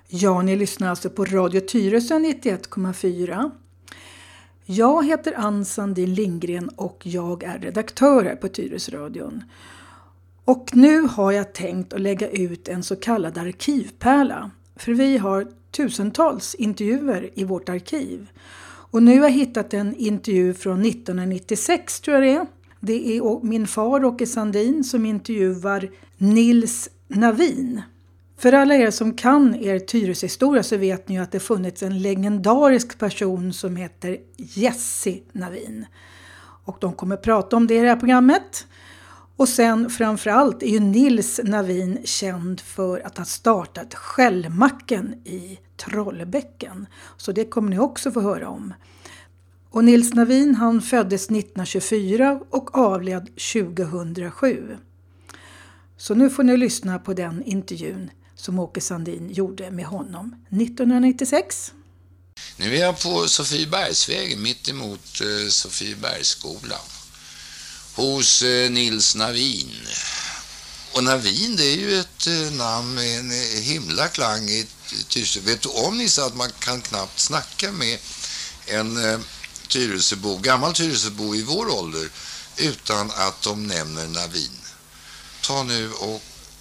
Ja, ni lyssnar alltså på Radio Tyresö 91,4. Jag heter Ann Sandin Lindgren och jag är redaktör här på Tyresöradion. Och nu har jag tänkt att lägga ut en så kallad arkivpärla. För vi har tusentals intervjuer i vårt arkiv. Och nu har jag hittat en intervju från 1996 tror jag det är. Det är min far Åke Sandin som intervjuar Nils Navin. För alla er som kan er Tyresö historia så vet ni ju att det funnits en legendarisk person som heter Jesse Navin. Och de kommer prata om det i det här programmet. Och sen framförallt är ju Nils Navin känd för att ha startat Skällmacken i Trollbäcken. Så det kommer ni också få höra om. Och Nils Navin han föddes 1924 och avled 2007. Så nu får ni lyssna på den intervjun som Åke Sandin gjorde med honom 1996. Nu är jag på Sofiebergsvägen mitt emot Sofiebergsskolan hos Nils Navin. Och Navin det är ju ett namn med en himla klang i Tyresö. Vet du om Nisse att man kan knappt snacka med en gammal Tyresöbo i vår ålder utan att de nämner Navin. Ta nu och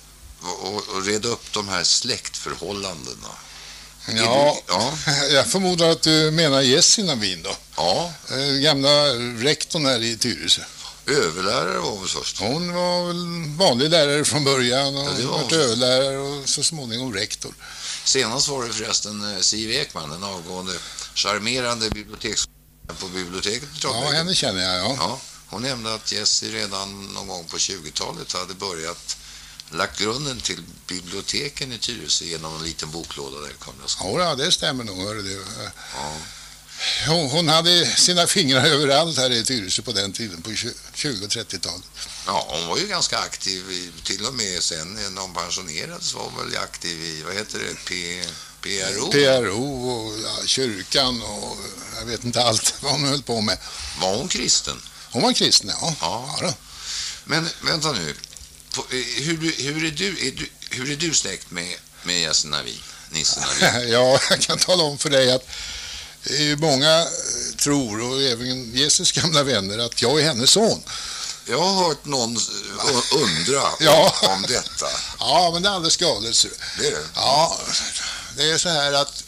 reda upp de här släktförhållandena. Ja, jag förmodar att du menar Jesse Navin då. Ja. Gamla rektorn här i Tyresö. Överlärare var väl först. Hon var väl vanlig lärare från början och varit överlärare och så småningom rektor. Senast var det förresten Siv Ekman, den avgående charmerande bibliotekskolan på biblioteket. Ja, henne känner jag, ja. Hon nämnde att Jesse redan någon gång på 20-talet hade börjat lagt grunden till biblioteken i Tyresö genom en liten boklåda där. Ja, det stämmer nog. Hör du. Ja. Hon hade sina fingrar överallt här i Tyresö på den tiden, på 20- och 30-talet. Ja, hon var ju ganska aktiv, till och med sen när hon pensionerades var hon väl aktiv i, vad heter det, PRO? PRO och kyrkan och jag vet inte allt vad hon höll på med. Var hon kristen? Hon var kristen, ja. Ja. Men vänta nu, hur är du släkt med Jesse Navin, Nisse Navin? Ja, jag kan tala om för dig att många tror, och även Jesus gamla vänner, att jag är hennes son. Jag har hört någon undra om detta. Ja, men det är alldeles galet. Det är det? Ja, det är så här att...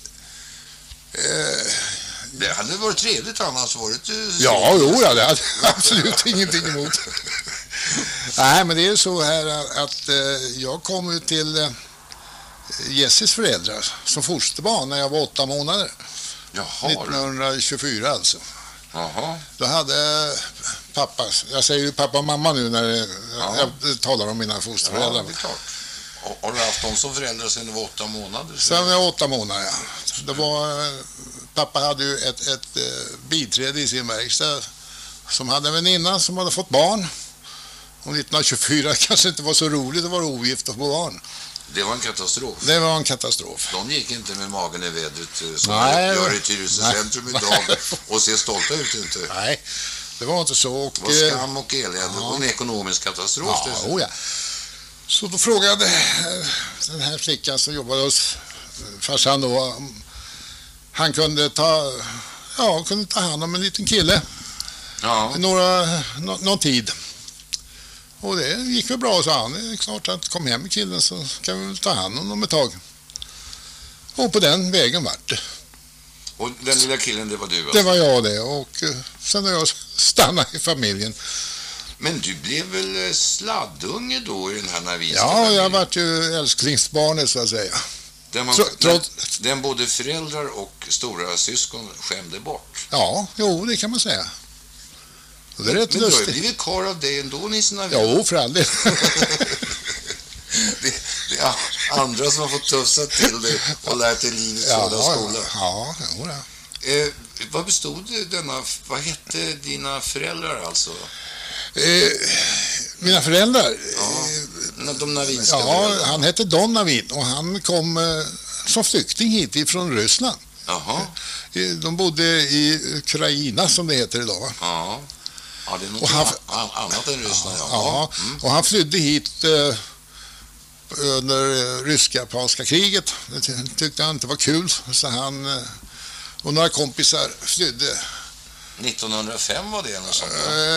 det hade varit trevligt annars varit du... Ja, det hade absolut ingenting emot. Nej, men det är så här att jag kom ut till Jesses föräldrar som fosterbarn när jag var 8 månader. Jaha, 1924 alltså. Jaha. Då hade pappa, jag säger ju pappa och mamma nu när jag talar om mina fosterföräldrar. Ja, det är klart. Har du haft dem som föräldrar sedan du var 8 månader? Sedan jag var 8 månader, ja. Det var, pappa hade ju ett biträde i sin verkstad som hade en väninna som hade fått barn. Och 1924 kanske inte var så roligt att vara ogift och få barn. Det var en katastrof. Det var en katastrof. De gick inte med magen i vädret som gör i Tyresö centrum idag och ser stolta ut inte. Nej, det var inte så. Och, det var skam och elände och en ekonomisk katastrof. Ja. Så då frågade den här flickan som jobbade hos farsan då, han kunde ta hand om en liten kille någon tid. Och det gick väl bra, sa han. Det är klart att kom hem med killen så kan vi väl ta hand om honom ett tag. Och på den vägen vart det. Och den lilla killen, det var du? Det var jag det. Och sen har jag stannat i familjen. Men du blev väl sladdunge då i den här naviska familjen? Ja, jag vart ju älsklingsbarnet så att säga. Den både föräldrar och stora syskon skämde bort. Ja, det kan man säga. Det är rätt men lustigt. Du har blivit karl av dig ändå, Nisse Navin. Jo, för all del. det är andra som har fått tufsa till dig och lärt dig livets hårda skola. Ja. Vad bestod vad hette dina föräldrar alltså? Mina föräldrar? De navinska föräldrarna. Han hette Don Navin och han kom som flykting hit ifrån Ryssland. Jaha. De bodde i Ukraina som det heter idag, va? Ja. Ja, det är något annat än Ryssland. Och han flydde hit under rysk-japanska kriget. Det tyckte han inte var kul, så han och några kompisar flydde. 1905 var det något sånt?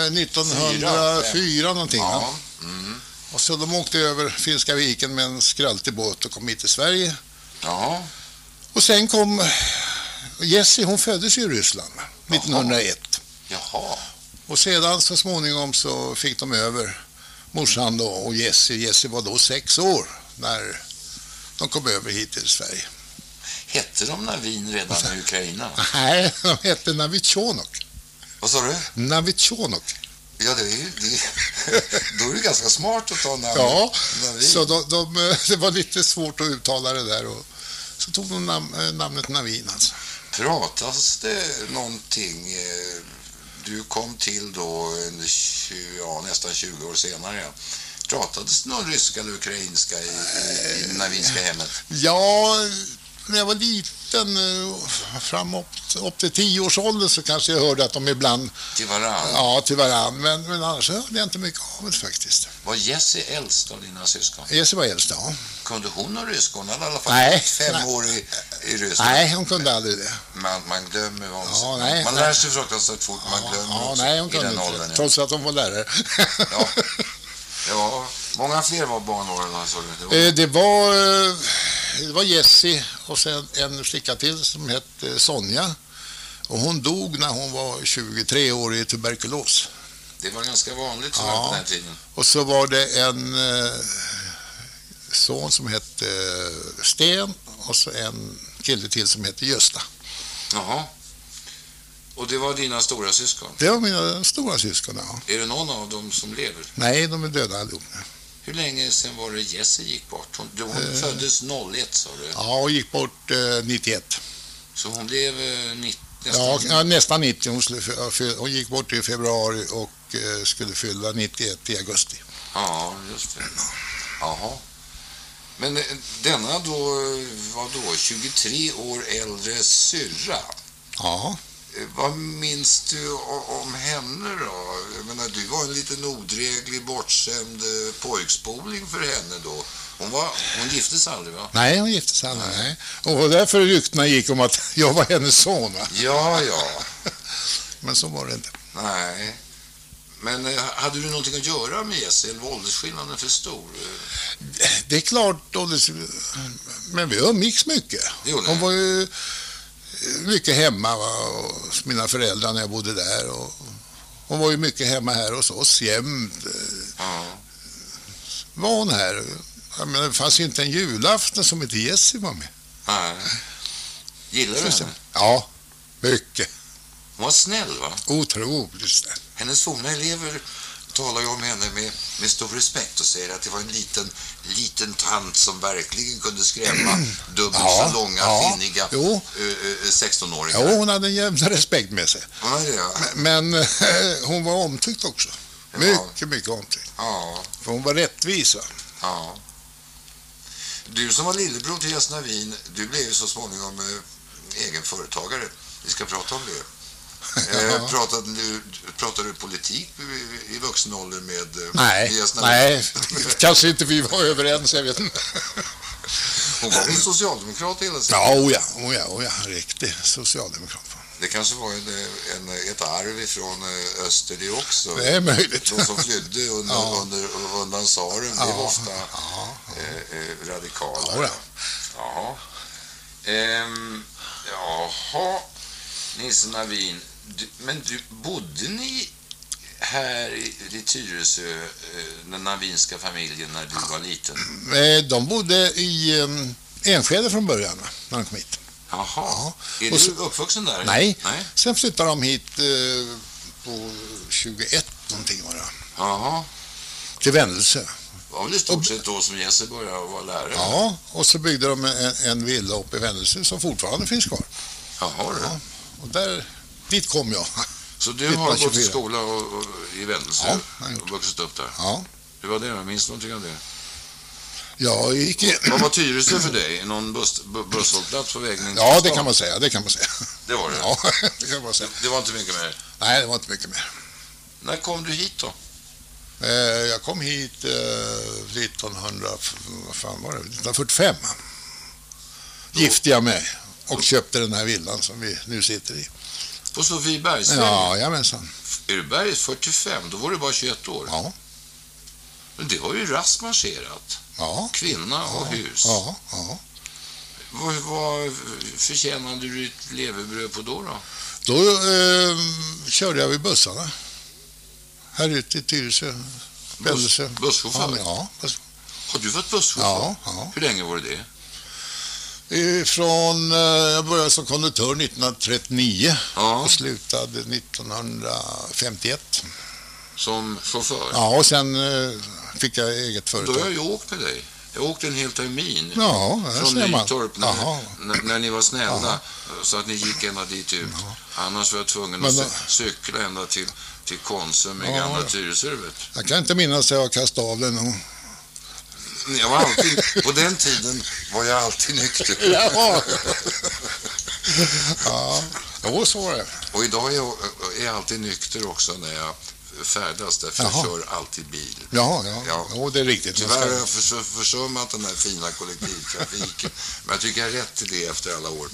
1904 någonting. Ja. Och så de åkte över Finska viken med en skraltig båt och kom hit till Sverige. Ja. Och sen kom Jessie, hon föddes i Ryssland 1901. Jaha. Och sedan så småningom så fick de över morsan då och Jessie. Jessie var då 6 år när de kom över hit till Sverige. Hette de Navin redan i Ukraina? Nej, de hette Navichonok. Vad sa du? Navichonok. Ja, det är ju... då är det ganska smart att ta namn. Ja, Navin. så det var lite svårt att uttala det där och så tog de namnet Navin alltså. Pratas det någonting... Du kom till då nästan 20 år senare. Pratades det någon ryska eller ukrainska i Navinska hemmet? Ja, när jag var liten, upp till 10 års ålder så kanske jag hörde att de ibland... Till varann? Ja, till varann. Men annars hörde jag inte mycket av det faktiskt. Var Jessie äldst av dina syskon? Jessie var äldst, ja. Kunde hon ha ryska? Hon hade i alla fall 5 år i Ryssland. Nej, hon kunde aldrig det. Man glömmer vad hon ja, nej, man lär sig fruktansvärt fort, man glömmer också. Nej, hon kunde i den inte åldern, det, trots att hon var lärare. Ja, många fler var barnåren alltså. Det var Jessie och sen en flicka till som hette Sonja. Och hon dog när hon var 23 år i tuberkulos. Det var ganska vanligt så på den här tiden. Och så var det en son som hette Sten och så en kille till som hette Gösta. Jaha. Och det var dina stora syskon? Det var mina stora syskon, ja. Är det någon av dem som lever? Nej, de är döda allihop. Hur länge sedan var det Jessie gick bort? Hon föddes 01, sa du? Ja, och gick bort 91. Så hon blev 90? Nästan 90. Hon gick bort i februari och skulle fylla 91 i augusti. Ja, just det. Jaha. Men denna då var då 23 år äldre syrra. Ja. Vad minns du om henne då? Jag menar, du var en liten odräglig, bortskämd pojkspoling för henne då. Hon giftes aldrig, va? Nej, hon giftes aldrig, nej. Och därför ryktena gick om att jag var hennes son, va? Ja. Men så var det inte. Nej. Men hade du någonting att göra med Jessie, eller var åldersskillnaden för stor? Det är klart, men vi umgicks mycket. Hon var ju mycket hemma hos mina föräldrar när jag bodde där. Och hon var ju mycket hemma här hos oss jämt. Var hon här? Men det fanns ju inte en julafton som inte Jessie var med. Nej. Gillar du henne? Ja, mycket. Hon var snäll, va? Otroligt snäll. Hennes forna elever talar ju om henne med stor respekt och säger att det var en liten tant som verkligen kunde skrämma dubbelt så långa, finniga 16-åringar. Ja, hon hade en jävla respekt med sig. Ja. Men hon var omtyckt också. Mycket omtyckt. Ja. För hon var rättvis, va? Ja. Du som var lillebror till Jessie Navin, du blev ju så småningom egen företagare. Vi ska prata om det. Pratade du politik i vuxen ålder med Jessie Navin? Nej, kanske inte vi var överens, jag vet inte. Hon var en socialdemokrat hela tiden. Ja, riktig socialdemokrat. Det kanske var ett arv från öster det också. Det är möjligt. De som flydde undan tsaren, det var ofta radikala. Jaha, Nisse Navin. Men bodde ni här i Tyresö, den navinska familjen, när du var liten? De bodde i Enskede från början när de kom hit. Jaha. Är du uppvuxen där? Nej. Sen flyttade de hit på 21 någonting var det. Jaha. Till Vändelse. Det var väl i stort sett då som Jessie började vara lärare? Ja, och så byggde de en villa uppe i Vändelse som fortfarande finns kvar. Jaha, det. Och dit kom jag. Så du har gått i skola i Vändelse och vuxit upp där? Ja. Hur var det? Minns du någonting av det? Jag gick... Vad var Tyresö för dig? Någon busshållplats på vägen? Ja, det kan man säga. Det var det? Ja, det kan man säga. Det var inte mycket mer? Nej, det var inte mycket mer. När kom du hit då? Jag kom hit 1945. Gifte jag mig och köpte den här villan som vi nu sitter i. På Sofiebergsvägen? Ja, jamensan. Är du berg 45? Då var du bara 21 år. Ja. Men det har ju raskt marscherat. Ja. Kvinna och hus. Ja. Vad förtjänade du ditt levebröd på då? Då körde jag vid bussarna. Här ute i Tyresö. Busschaufför? Ja. Har du varit busschaufför? Ja. Hur länge var det? Jag började som konduktör 1939 och slutade 1951. Som chaufför? Ja, och sen fick jag eget företag. Då har jag ju åkt med dig. Jag åkte en hel termin från Nytorp när ni var snälla, så att ni gick ända dit ut. Annars var jag tvungen att cykla ända till Konsum i gamla Tyresövet. Jag kan inte minnas att jag kastade av den. Jag var alltid, på den tiden var jag alltid nykter. Ja, så var det. Och idag är jag alltid nykter också när jag färdas, därför jag kör alltid bil. Ja, det är riktigt. Tyvärr har jag försummat den här fina kollektivtrafiken, men jag tycker jag är rätt till det efter alla år.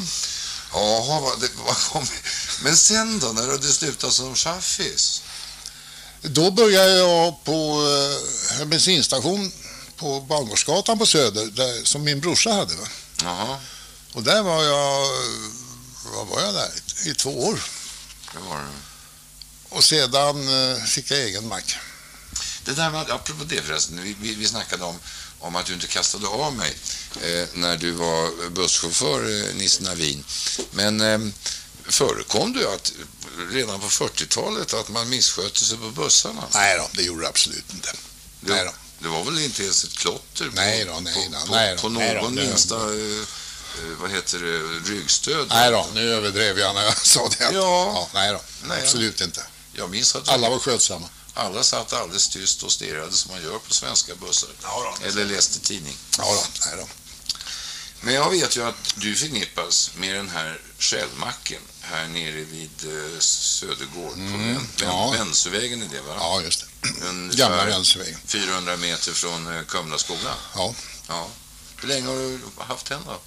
Men sen då, när du slutade som chaffis? Då började jag på en bensinstation på Bangårdsgatan på Söder, som min brorsa hade. Va? Jaha. Och där var jag där i 2 år. Det var det. Och sedan fick jag egen mack. Det där med, apropå det förresten, vi snackade om att du inte kastade av mig när du var busschaufför, Nisse Navin. Men förekom du att redan på 40-talet att man misskötte sig på bussarna? Nej då, det gjorde det absolut inte. Nej då. Det var väl inte ens ett klotter på någon minsta vad heter det, ryggstöd? Nej då, nu överdrev jag när jag sa det. Nej då, absolut inte. Jag minns att alla var skötsamma. Alla satt alldeles tyst och stirrade som man gör på svenska bussar. Eller läste tidning. Nej då. Men jag vet ju att du förknippas med den här Shellmacken här nere vid Södergård på Vänstervägen är det, va? Ja, just det. Gamla Vänstervägen. 400 meter från Kumlaskolan. Ja. Hur länge har du haft den då?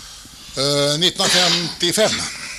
1955.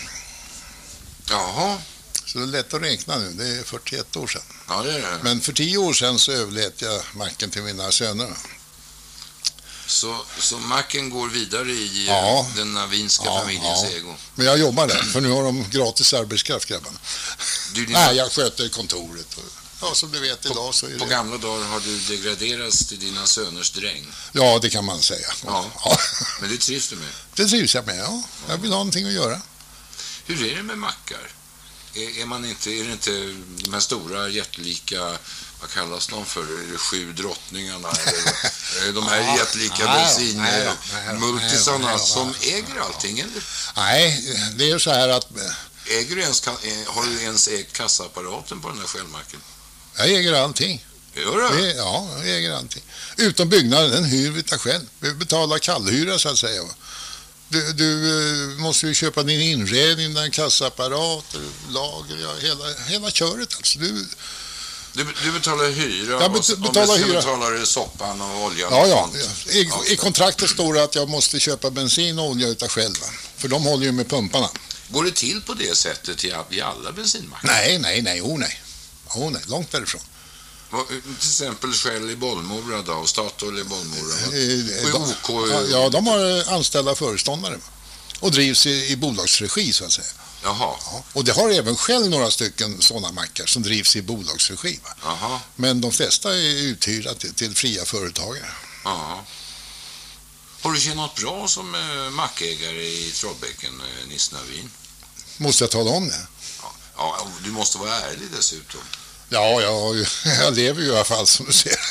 Jaha. Så det är lätt att räkna nu, det är 41 år sedan. Ja, det är det. Men för 10 år sedan så överlät jag macken till mina söner. Så macken går vidare i den navinska familjens ägo? Men jag jobbar där, för nu har de gratis arbetskraft, grabbarna. Nej, jag sköter kontoret. Som du vet idag så är på gamla dagar har du degraderats till dina söners dräng? Ja, det kan man säga. Ja. Men det trivs du med? Det trivs jag med, ja. Jag vill ha någonting att göra. Hur är det med mackar? Är det inte de här stora jättelika, vad kallas de för? Är det 7 drottningarna? Eller de här jättelika bensinmultisarna som äger allting? Eller? Nej, det är så här att... Har du ens ägt kassaapparaten på den här Shellmacken? Jag äger allting. Gör du? Ja, jag äger allting. Utom byggnaden, den hyr vi själv. Vi betalar kallhyra så att säga. Du måste ju köpa din inredning, din kassaapparat, lager, hela köret alltså. Du betalar hyra betalar du soppan och oljan? Ja. I kontraktet står det att jag måste köpa bensin och olja utav själva. För de håller ju med pumparna. Går det till på det sättet i alla bensinmackar? Nej, långt därifrån. Till exempel Shell i Bollmora då, och Statoil i Bollmora. Ja, de har anställda föreståndare och drivs i bolagsregi så att säga. Jaha. Ja, och det har även Shell några stycken sådana mackar som drivs i bolagsregi. Jaha. Men de flesta är uthyrda till fria företagare. Jaha. Har du tjänat bra som mackägare i Trollbäcken, Nisse Navin? Måste jag tala om det? Ja, du måste vara ärlig dessutom. Ja, jag lever ju i alla fall som du ser.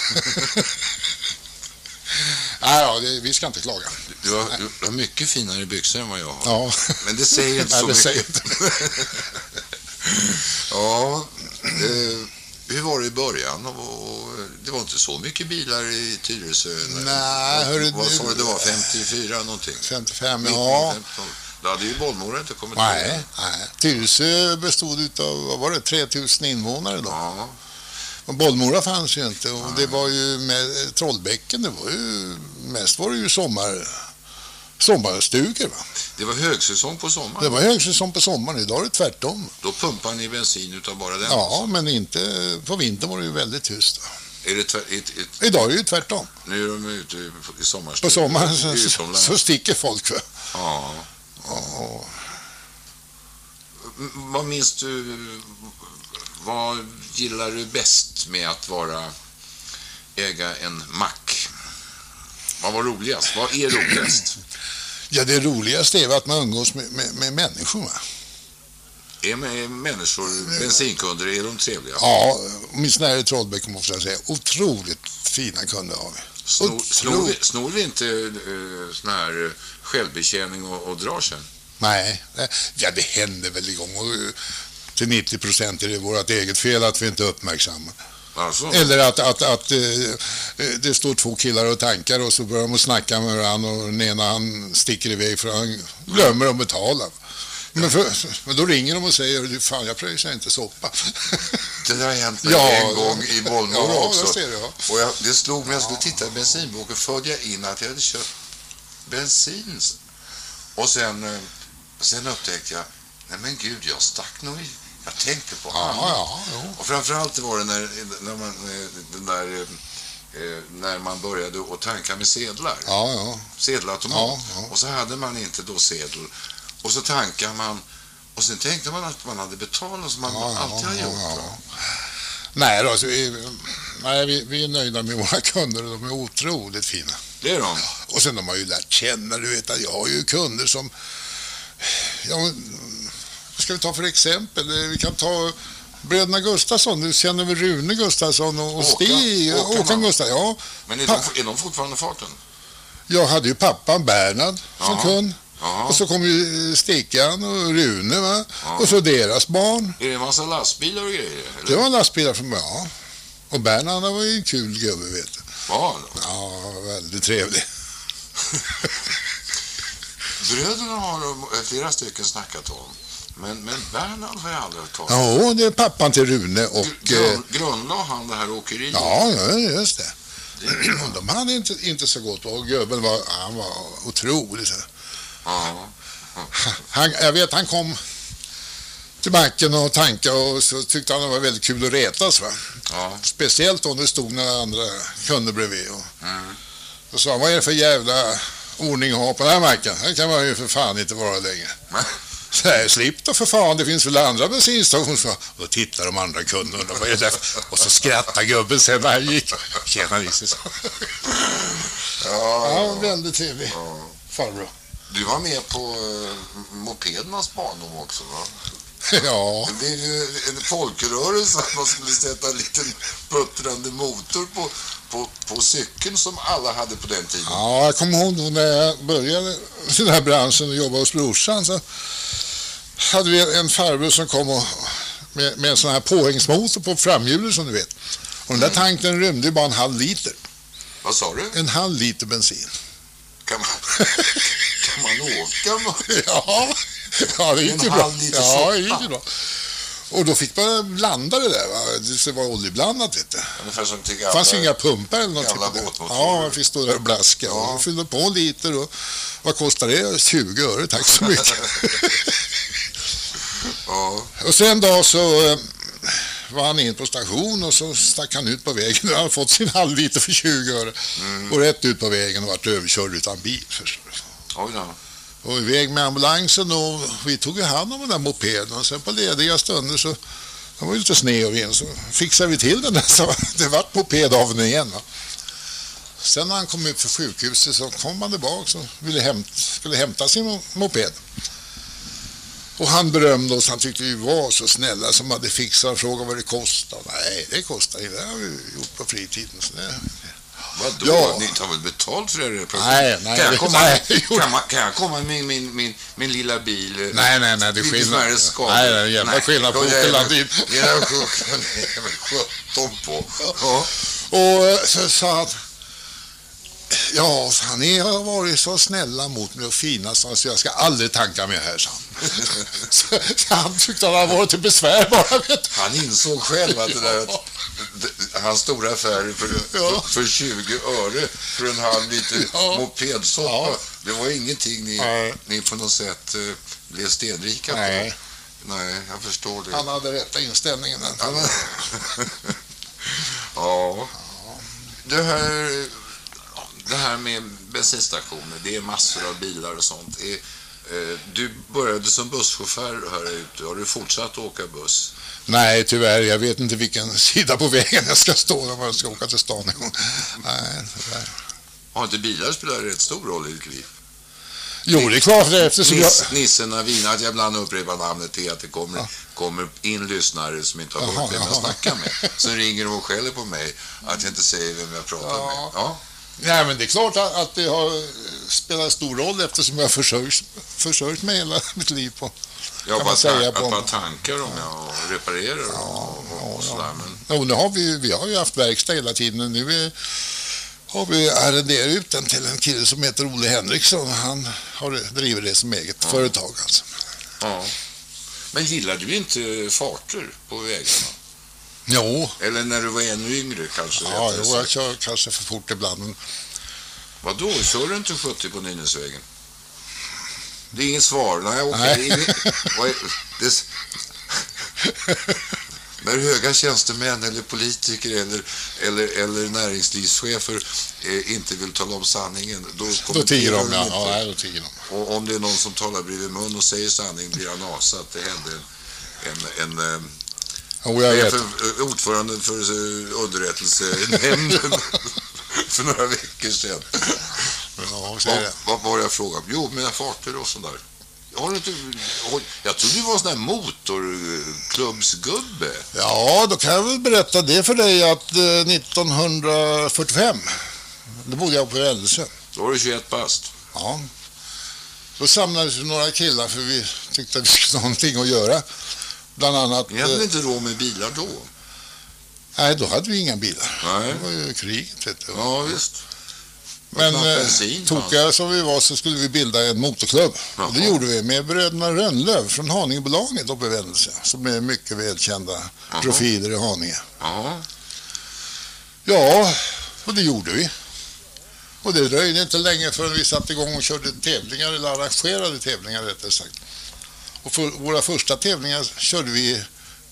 Vi ska inte klaga. Du har mycket finare byxor än vad jag har. Ja. Men det säger inte så mycket. Hur var det i början? Det var inte så mycket bilar i Tyresö. Nej, vad sa det var 54 någonting? 55, ja. Då hade ju Bollmora inte kommit. Nej. Tyresö bestod av, vad var det, 3000 invånare då. Ja. Och Bollmora fanns ju inte. Och det var ju med Trollbäcken, det var ju mest var det ju sommarstugor, va? Det var högsäsong på sommaren. Det var högsäsong på sommaren, idag är det tvärtom. Då pumpar ni bensin utav bara den? Ja, alltså. men inte på vintern var det ju väldigt tyst. Är det idag är det ju tvärtom. Nu är de ute i sommarstugan. På sommaren så sticker folk. Ja. Vad minns du, vad gillar du bäst med att äga en mack? Vad var roligast? Vad är roligast? Ja, det roligaste är att man umgås med människor, va? Är människor, bensinkunder, är de trevliga? Ja, min snära i Trollbäck måste jag säga. Otroligt fina kunder har vi. Snor vi inte sån här självbetjäning och drar sen? Nej, ja, det händer väl igång. Och till 90% är det vårt eget fel att vi inte uppmärksammar. Alltså. Eller att det står två killar och tankar och så börjar de snacka med varandra och den ena han sticker iväg för han glömmer att betala. Men då ringer de och säger, fan jag pröjsar inte soppa. Det där har hänt mig en gång i Bollmora också. Och det slog mig, jag skulle titta i bensinboken, förde jag in att jag hade köpt bensin. Och sen upptäckte jag, nej men gud, jag stack nog i. Jag tänkte på annat. Och framförallt var det när man började att tanka med sedlar. Sedelautomat. Och så hade man inte då sedel. Och så tankar man. Och sen tänkte man att man hade betalat som man alltid har gjort. Nej, då, vi är nöjda med våra kunder och de är otroligt fina. Det är de. Och sen de har ju lärt känna, du vet att jag har ju kunder som... Ja, vad ska vi ta för exempel? Vi kan ta bröderna Gustafsson. Du känner väl Rune Gustafsson och Stig? Håkan Gustafsson, ja. Men är de fortfarande farten? Jag hade ju pappan Bernhard som kund. Och så kom ju Stickan och Rune, va? Och så deras barn. Är det en massa lastbilar och grejer? Eller? Det var lastbilar från början. Och Bernhard var ju en kul gubbe, vet du. Ja, väldigt trevlig. Bröderna har flera stycken snackat om. Men Bernhard har jag aldrig hört talas om. Ja, det är pappan till Rune och... Grundlade han det här åkeriet? Ja, just det. De hade inte så gott. Och gubben var otrolig. Jag vet, han kom till backen och tankade och så tyckte han det var väldigt kul att retas, va? Ja. Speciellt om det stod några andra kunder bredvid. Och sa han, vad är det för jävla ordning att ha på den här macken? Det kan man ju för fan inte vara längre. Så här, slipp då för fan, det finns väl andra bensinstationer. Och då tittar de andra kunderna, vad är det? Och så skrattar gubben sen när han gick. Tjena Nisse. Ja, väldigt trevlig farbror. Du var med på mopedernas barndom också, va? Ja. Det är ju en folkrörelse att man skulle sätta en liten puttrande motor på cykeln som alla hade på den tiden. Ja, jag kommer ihåg då när jag började i den här branschen och jobbade hos brorsan, så hade vi en farbror som kom med en sån här påhängsmotor på framhjulet, som du vet. Och den där tanken rymde ju bara 1/2 liter. Vad sa du? 1/2 liter bensin. Kan man åka? Ja, det gick ju bra. Ja, det gick ju bra. Och då fick man blanda det där, va? Det var oljeblandat, vet du. Ungefär som till det fanns inga pumpar eller något. Ja, man fick stå där och blaska. Och fyllde på 1 liter. Och vad kostar det? 20 öre, tack så mycket. Och sen då så var han in på station och så stack han ut på vägen. Han hade fått sin 1/2 liter för 20 öre. Och rätt ut på vägen och varit överkörd utan bil. Oj då. Och iväg med ambulansen och vi tog ju hand om den där mopeden. Och sen på lediga stunder så det var ju lite sned och vind, så fixade vi till den där, så det var moped av den igen. Va? Sen när han kom ut för sjukhuset så kom han tillbaka och skulle hämta sin moped. Och han berömde oss, han tyckte vi var så snälla som hade fixat och frågade vad det kostade. Nej, det kostar inte, det har vi gjort på fritiden. Så det... Vadå? Ja. Ni tar väl betalt för det? Kan jag komma med min lilla bil? Nej, det är skillnad. Nej, det är jävla skillnad på Åkerlandin. Det är 17 på. Och så sa han, Ja, har varit så snälla mot mig och fina så jag ska aldrig tanka mer här, så han tyckte att han var till besvär bara. Han insåg själv att det där, hans stora affär för 20 öre för en halv liter mopedsoppa, det var ingenting ni på något sätt blev stenrika på. Nej, jag förstår det. Han hade rätta inställningen. Ja. Det här med bensinstationer, det är massor av bilar och sånt. Du började som busschaufför här ute. Har du fortsatt att åka buss? Nej, tyvärr. Jag vet inte vilken sida på vägen jag ska stå när man ska åka till stan. Nej, tyvärr. Har inte bilar spelat en rätt stor roll i ditt liv? Jo, det är klart. Nisse Navin, att jag ibland upprepar namnet till att det kommer in lyssnare som inte har hört vem jag snackar med. Så ringer de och skäller på mig att jag inte säger vem jag pratar med. Ja. Nej, men det är klart att det har spelat stor roll eftersom jag har försörjt mig hela mitt liv på. Ja, bara tankar om jag reparerar och sådär. Men... nu vi har ju haft verkstad hela tiden. Nu har vi arrenderat ut den till en kille som heter Ole Henriksson. Han driver det som eget företag alltså. Ja. Men gillar du inte farter på vägarna? Jo. Eller när du var ännu yngre kanske? Ja, jag kör kanske för fort ibland. Men... Vadå? Kör du inte 70 på Nynäsvägen? Det är inget svar. Nej, okej. När höga tjänstemän eller politiker eller näringslivschefer inte vill tala om sanningen, då tiger de. Ja, då tiger de. Och om det är någon som talar bredvid mun och säger sanning blir han avsatt. Det hände ordförande för underrättelsenämnden för några veckor sedan. Vad var jag frågade? Jo, mina farter och sånt där. Jag tror du var en sån här motorklubbsgubbe. Ja, då kan jag väl berätta det för dig att 1945 då bodde jag på Väldelsö. Då var du 21 bast. Ja. Då samlades några killar för vi tyckte att vi skulle ha någonting att göra. Bland annat... Ni hade inte råd med bilar då? Nej, då hade vi inga bilar. Nej. Det var ju kriget, vet du. Ja, visst. Men tokiga som vi var så skulle vi bilda en motorklubb. Och det gjorde vi med bröderna Rönnlöv från Haningebolaget uppe i Väldelsö, som är mycket välkända profiler i Haninge. Ja, och det gjorde vi. Och det dröjde inte länge förrän vi satte igång och körde tävlingar, eller arrangerade tävlingar rättare sagt. Och för våra första tävlingar körde vi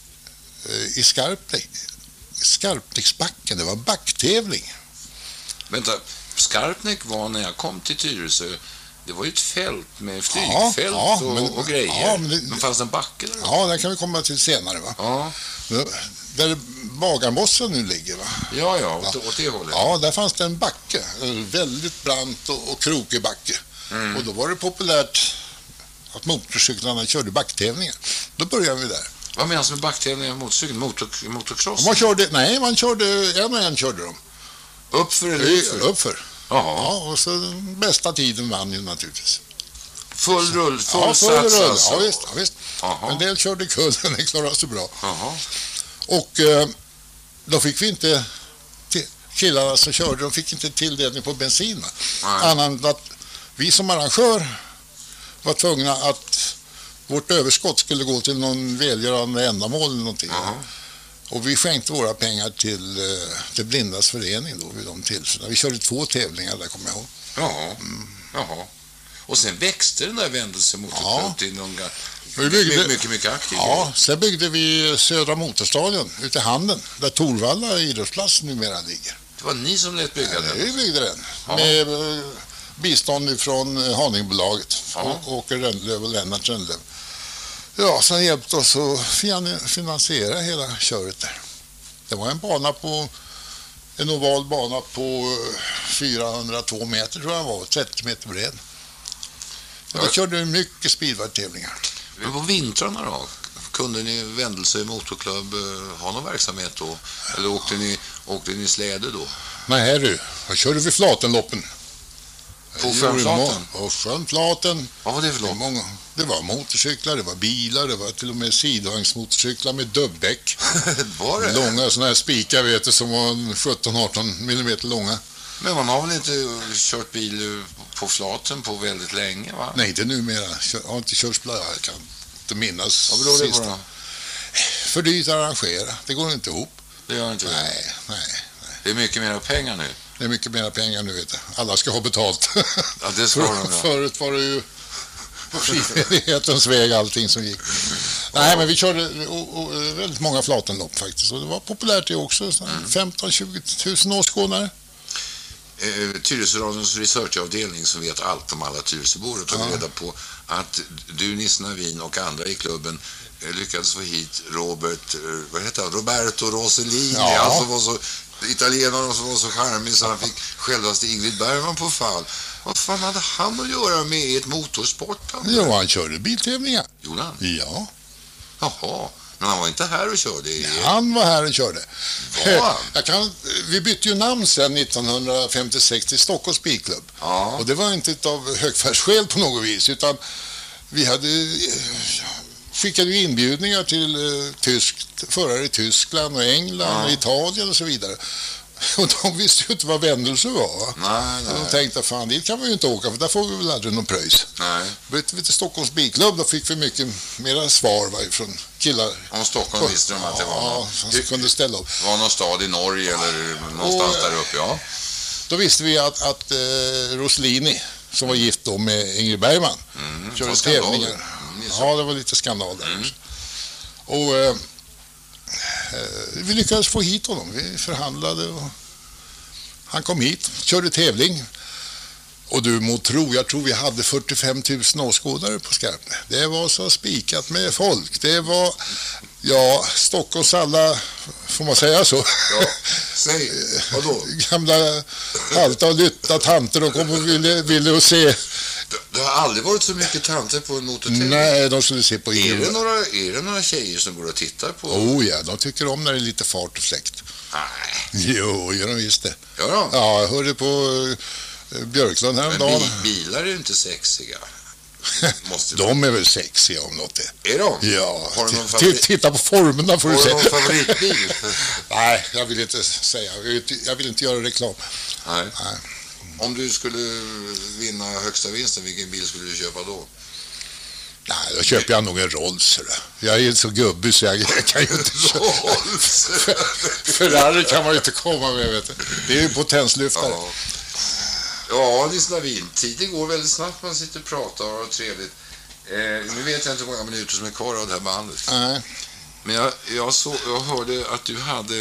i Skarpnäcksbacken. Det var backtävling. Vänta, Skarpnäck var när jag kom till Tyresö, det var ju ett fält med flygfält och grejer. Ja, men fanns det en backe där? Ja, den kan vi komma till senare, va? Ja. Där Bagarmossen nu ligger, va? Ja, åt det hållet. Ja, där fanns det en backe, en väldigt brant och krokig backe. Och då var det populärt att motorcyklarna körde backtävlingar. Då började vi där. Vad menas med backtävlingar med motorcykeln? Motocross? Man körde en och en körde de. Uppför eller utför? Uppför. Ja, och så den bästa tiden vann ju naturligtvis. Full rull, full sats alltså. Ja, visst. En del körde kullen, det klarade sig bra. Och då fick vi inte, killarna som körde, de fick inte tilldelning på bensin. Annan att vi som arrangör var tvungna att vårt överskott skulle gå till någon välgörande ändamål eller någonting. Och vi skänkte våra pengar till Blindas förening då vid de tillfällena. Vi körde 2 tävlingar där, kommer jag ihåg. Jaha. Och sen växte den där Vändelsemotorklubb till någon mycket aktiv. Ja, sen byggde vi Södra Motorstadion ute i Handen, där Torvalla idrottsplats numera ligger. Det var ni som lät bygga den? Vi byggde den. Med bistånd från Haningebolaget. Åke Rönnlöv och Lennart Rönnlöv. Ja, sen hjälpte oss att finansiera hela köret där. Det var en oval bana på 402 meter tror jag var, 30 meter bred. Och då körde vi mycket speedway-tävlingar. Men på vintrarna då? Kunde ni Vändelse motorklubb ha någon verksamhet då? Eller åkte ni släde då? Nej du, då körde vi Flatenloppen. På Sjönflaten? På Sjönflaten. Vad var det för lopp? Det var motorcyklar, det var bilar, det var till och med sidvagnsmotorcyklar med dubbdäck. Var det? Långa sådana här spikar vet du, som var 17-18 millimeter långa. Men man har väl inte kört bil på flaten på väldigt länge, va? Nej, inte numera. Jag har inte kört blöja, jag kan inte minnas. Vad beror det på då? För dyrt att arrangera, det går inte ihop. Det gör inte det? Nej. Det är mycket mer pengar nu. Det är mycket mer pengar nu, vet du. Alla ska ha betalt. Ja, det ska de. Förut var det ju på frivillighetens väg allting som gick. Nej, men vi körde väldigt många flatenlopp faktiskt. Och det var populärt det också. 15-20 000 åskådare. Tyresöradions researchavdelning som vet allt om alla Tyresöbor och tog reda på att du, Nils Navin och andra i klubben lyckades få hit Roberto Rossellini, alltså var så italienaren som var så charmig så han fick självaste Ingrid Bergman på fall. Vad fan hade han att göra med ett motorsport? Jo, han körde biltävlingar. Gjorde han? Ja. Jaha, men han var inte här och körde? Nej, han var här och körde. Vi bytte ju namn sen 1956 till Stockholms bilklubb. Ja. Och det var inte av högfärdsskäl på något vis, utan vi skickade ju inbjudningar till förare i Tyskland och England och Italien och så vidare. Och de visste ju inte vad Vändelse var. Nej. Och de tänkte, fan, dit kan vi ju inte åka, för där får vi väl aldrig någon pröjs. Nej. Bytte vi till Stockholms bilklubb, då fick vi mycket mera svar från killar. Om Stockholm visste de att det var som kunde ställa upp. Var någon stad i Norge eller någonstans där uppe, ja. Då visste vi att Rossellini, som var gift då med Ingrid Bergman, körde tävlingar. Ja, det var lite skandal där. Och vi lyckades få hit honom. Vi förhandlade och han kom hit, körde tävling. Och du må tro, jag tror vi hade 45 000 åskådare på Skarpnä. Det var så spikat med folk. Det var, Stockholms alla, får man säga så? Ja, säg, vadå? Gamla halta och lytta tanter och kom och ville se. Det har aldrig varit så mycket tanter på en motortävling. Nej, de skulle se på Ingrid. Är det några tjejer som går och tittar på? Ja, de tycker om när det är lite fart och fläkt. Nej. Jo, gör de visst det. Gör de? Ja, jag hörde på Björklund häromdagen. Men bilar är ju inte sexiga. De är väl sexiga om något det. Är de? Ja, titta på formerna får du se. Har du någon favoritbil? Nej, jag vill inte säga. Jag vill inte göra reklam. Nej. Om du skulle vinna högsta vinsten, vilken bil skulle du köpa då? Nej, då köper jag nog en Rolls. Jag är så gubbig så jag kan ju inte köpa. Ferrari kan man ju inte komma med, vet du. Det är ju potenslyftare. Ja, Nils Navin, tiden går väldigt snabbt, man sitter och pratar och har trevligt. Nu vet jag inte hur många minuter som är kvar av det här bandet. Nej. Men jag hörde att du hade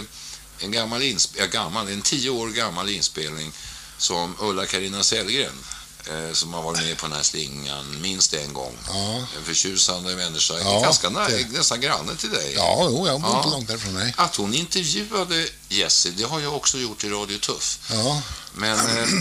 en 10 år gammal inspelning som Ulla-Carina Sellgren, som har varit med på den här slingan minst en gång. Ja. En förtjusande människa. Ganska nästan granne till dig. Ja, jag bor inte långt därifrån mig. Att hon intervjuade Jessie, det har jag också gjort i Radio Tuff. Ja. Men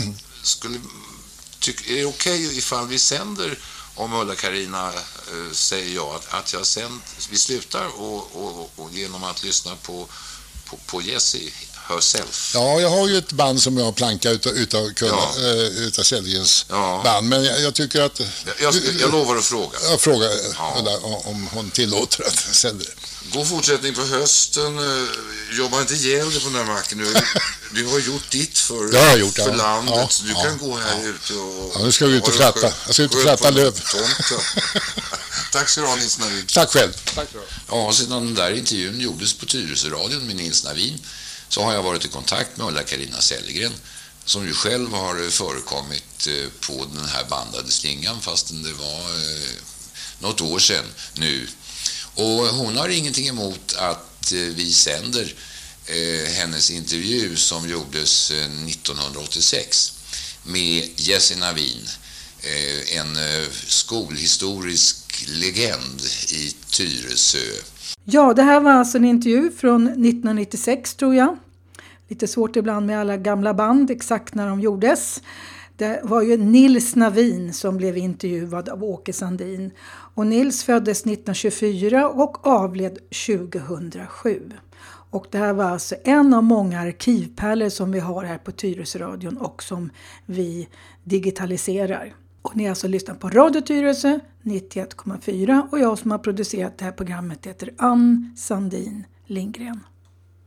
är det okej ifall vi sänder, om Ulla-Carina säger jag att jag vi slutar och genom att lyssna på Jessie herself. Ja, jag har ju ett band som jag plankar utav Sellgrens band, men jag tycker att jag lovar att fråga. Jag frågar Ulla om hon tillåter att sända det. God fortsättning på hösten. Jobba inte ihjäl dig på den här macken. Du har gjort ditt för landet. Du kan gå här ute och... nu ska vi ut och kratta. Jag ska ut och kratta löv. Tack ska du ha, Nils Navin. Tack själv. Ja, sedan den där intervjun gjordes på Tyresöradion med Nils Navin så har jag varit i kontakt med Ulla-Carina Sellgren, som ju själv har förekommit på den här bandade slingan, fastän det var något år sedan nu. Och hon har ingenting emot att vi sänder hennes intervju som gjordes 1986 med Jessie Navin, en skolhistorisk legend i Tyresö. Ja, det här var alltså en intervju från 1996 tror jag. Lite svårt ibland med alla gamla band, exakt när de gjordes. Det var ju Nils Navin som blev intervjuad av Åke Sandin. Och Nils föddes 1924 och avled 2007. Och det här var alltså en av många arkivpärlor som vi har här på Tyresöradion och som vi digitaliserar. Och ni har alltså lyssnat på Radio Tyresö 91,4 och jag som har producerat det här programmet heter Ann Sandin Lindgren.